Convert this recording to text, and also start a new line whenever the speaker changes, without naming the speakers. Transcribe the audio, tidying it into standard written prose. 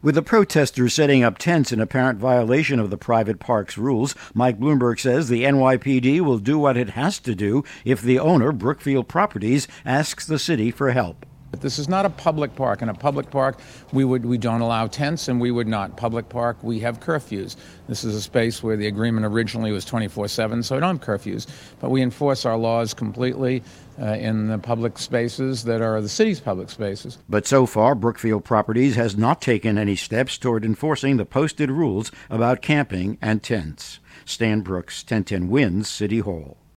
With the protesters setting up tents in apparent violation of the private park's rules, Mike Bloomberg says the NYPD will do what it has to do if the owner, Brookfield Properties, asks the city for help.
This is not a public park. In a public park, we don't allow tents, and we would not. Public park, we have curfews. This is a space where the agreement originally was 24/7, so we don't have curfews. But we enforce our laws completely in the public spaces that are the city's public spaces.
But so far, Brookfield Properties has not taken any steps toward enforcing the posted rules about camping and tents. Stan Brooks, 1010 Wins, City Hall.